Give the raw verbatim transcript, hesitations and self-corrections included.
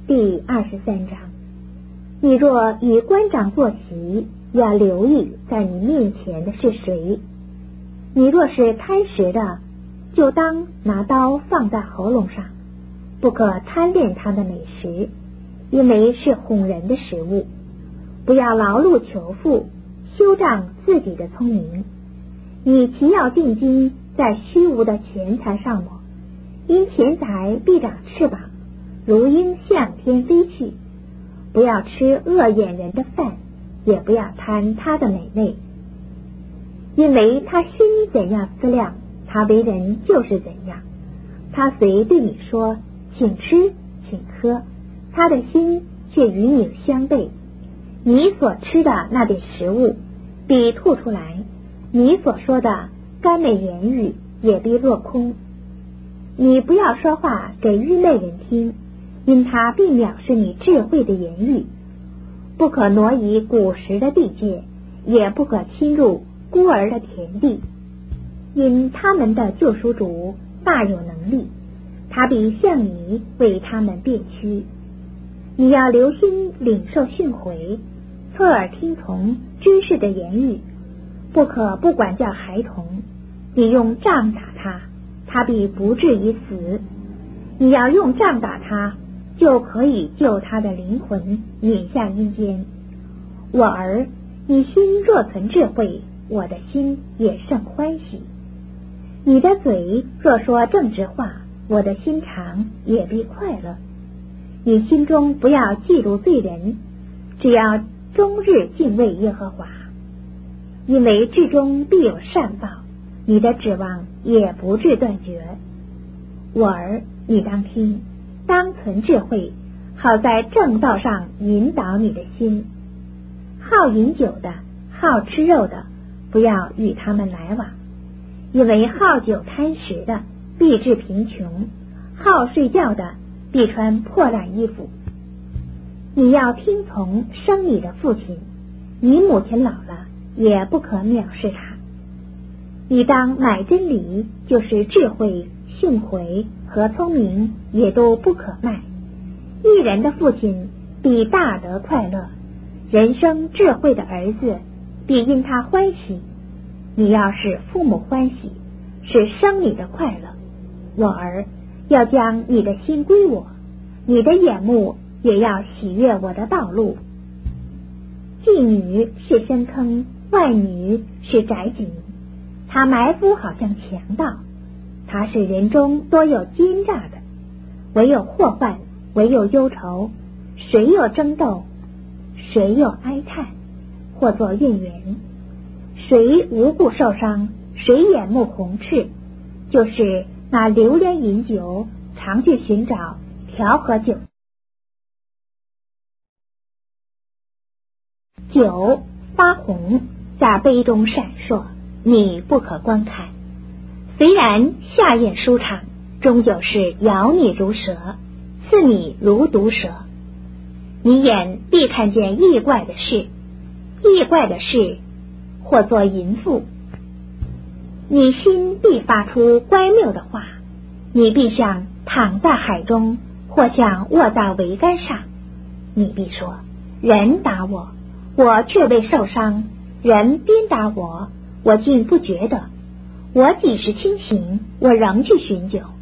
第二十三章。你若与官长坐席，要留意在你面前的是谁。你若是贪食的，就当拿刀放在喉咙上，不可贪恋他的美食，因为是哄人的食物。不要劳碌求富，修仗自己的聪明。你其要定睛在虚无的钱财上么？因钱财必长翅膀，如鹰向天飞去。不要吃恶眼人的饭，也不要贪他的美味，因为他心怎样思量，他为人就是怎样。他虽对你说请吃请喝，他的心却与你相悖。你所吃的那点食物必吐出来，你所说的甘美言语也必落空。你不要说话给愚昧人听，因他必藐视你智慧的言语。不可挪移古时的地界，也不可侵入孤儿的田地，因他们的救赎主大有能力，他必向你为他们辩屈。你要留心领受训诲，侧耳听从知识的言语，不可不管教孩童。你用杖打他，他必不至于死。你要用杖打他，就可以救他的灵魂引下阴间。我儿，你心若存智慧，我的心也甚欢喜。你的嘴若说正直话，我的心肠也必快乐。你心中不要嫉妒罪人，只要终日敬畏耶和华，因为至终必有善报，你的指望也不致断绝。我儿，你当听，当存智慧，好在正道上引导你的心。好饮酒的，好吃肉的，不要与他们来往，因为好酒贪食的必致贫穷，好睡觉的必穿破烂衣服。你要听从生你的父亲，你母亲老了也不可藐视他。你当买真理，就是智慧、训诲和聪明，也都不可卖。一人的父亲必大得快乐，人生智慧的儿子必因他欢喜。你要使父母欢喜，是生你的快乐。我儿，要将你的心归我，你的眼目也要喜悦我的道路。妓女是深坑，外女是窄井，她埋伏好像强盗，她是人中多有奸诈的。唯有祸患，唯有忧愁，谁有争斗，谁有哀叹，或作怨言。谁无故受伤，谁眼目红赤，就是那流连饮酒，常去寻找调和酒。酒发红，在杯中闪烁，你不可观看。虽然下咽舒畅，终究是咬你如蛇，刺你如毒蛇。你眼必看见异怪的事，异怪的事或作淫妇。你心必发出乖谬的话，你必像躺在海中，或像卧在桅杆上。你必说，人打我，我却未受伤；人鞭打我，我竟不觉得。我几时清醒，我仍去寻酒。